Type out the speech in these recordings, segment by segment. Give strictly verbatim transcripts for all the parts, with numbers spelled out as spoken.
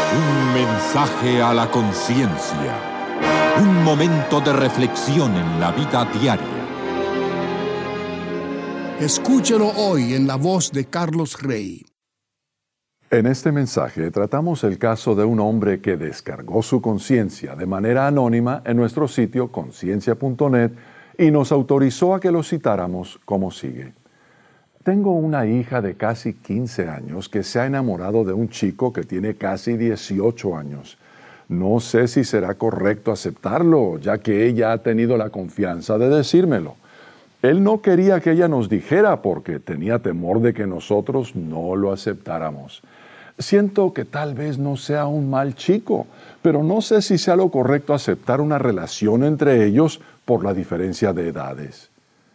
Un mensaje a la conciencia. Un momento de reflexión en la vida diaria. Escúchelo hoy en la voz de Carlos Rey. En este mensaje tratamos el caso de un hombre que descargó su conciencia de manera anónima en nuestro sitio conciencia punto net y nos autorizó a que lo citáramos como sigue. Tengo una hija de casi quince años que se ha enamorado de un chico que tiene casi dieciocho años. No sé si será correcto aceptarlo, ya que ella ha tenido la confianza de decírmelo. Él no quería que ella nos dijera porque tenía temor de que nosotros no lo aceptáramos. Siento que tal vez no sea un mal chico, pero no sé si sea lo correcto aceptar una relación entre ellos por la diferencia de edades.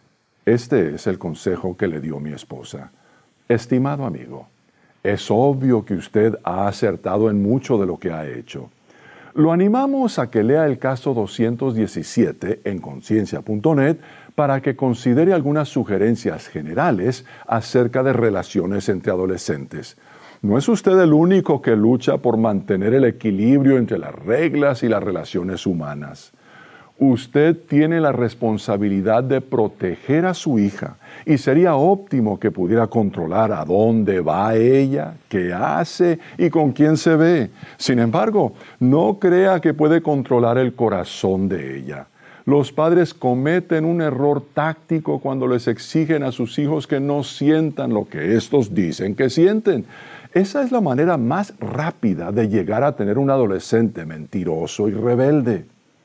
Este es el consejo que le dio mi esposa. Estimado amigo, es obvio que usted ha acertado en mucho de lo que ha hecho. Lo animamos a que lea el caso doscientos diecisiete en conciencia punto net para que considere algunas sugerencias generales acerca de relaciones entre adolescentes. No es usted el único que lucha por mantener el equilibrio entre las reglas y las relaciones humanas. Usted tiene la responsabilidad de proteger a su hija y sería óptimo que pudiera controlar a dónde va ella, qué hace y con quién se ve. Sin embargo, no crea que puede controlar el corazón de ella. Los padres cometen un error táctico cuando les exigen a sus hijos que no sientan lo que estos dicen que sienten. Esa es la manera más rápida de llegar a tener un adolescente mentiroso y rebelde.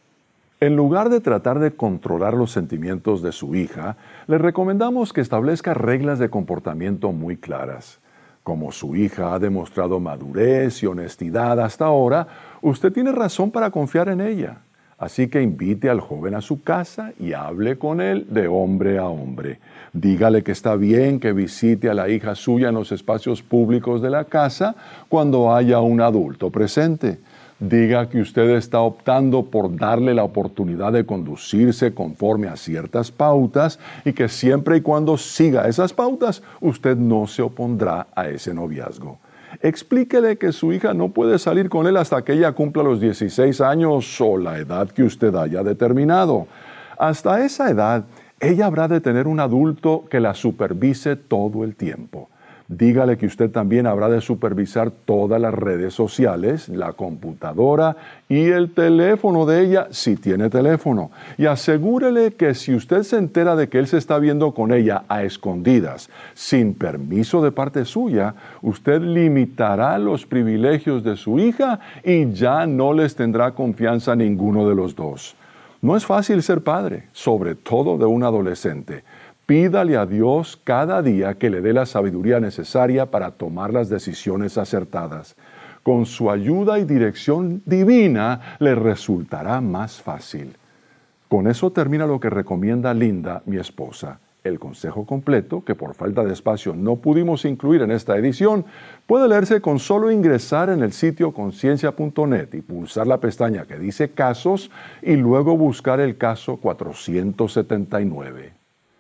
En lugar de tratar de controlar los sentimientos de su hija, le recomendamos que establezca reglas de comportamiento muy claras. Como su hija ha demostrado madurez y honestidad hasta ahora, usted tiene razón para confiar en ella. Así que invite al joven a su casa y hable con él de hombre a hombre. Dígale que está bien que visite a la hija suya en los espacios públicos de la casa cuando haya un adulto presente. Diga que usted está optando por darle la oportunidad de conducirse conforme a ciertas pautas y que siempre y cuando siga esas pautas, usted no se opondrá a ese noviazgo. Explíquele que su hija no puede salir con él hasta que ella cumpla los dieciséis años o la edad que usted haya determinado. Hasta esa edad, ella habrá de tener un adulto que la supervise todo el tiempo. Dígale que usted también habrá de supervisar todas las redes sociales, la computadora y el teléfono de ella, si tiene teléfono. Y asegúrele que si usted se entera de que él se está viendo con ella a escondidas, sin permiso de parte suya, usted limitará los privilegios de su hija y ya no les tendrá confianza a ninguno de los dos. No es fácil ser padre, sobre todo de un adolescente. Pídale a Dios cada día que le dé la sabiduría necesaria para tomar las decisiones acertadas. Con su ayuda y dirección divina le resultará más fácil. Con eso termina lo que recomienda Linda, mi esposa. El consejo completo, que por falta de espacio no pudimos incluir en esta edición, puede leerse con solo ingresar en el sitio conciencia punto net y pulsar la pestaña que dice Casos y luego buscar el caso cuatrocientos setenta y nueve.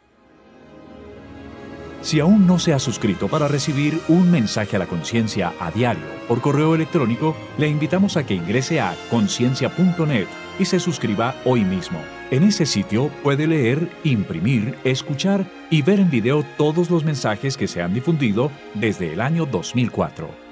Si aún no se ha suscrito para recibir un mensaje a la conciencia a diario por correo electrónico, le invitamos a que ingrese a conciencia punto net y se suscriba hoy mismo. En ese sitio puede leer, imprimir, escuchar y ver en video todos los mensajes que se han difundido desde el año dos mil cuatro.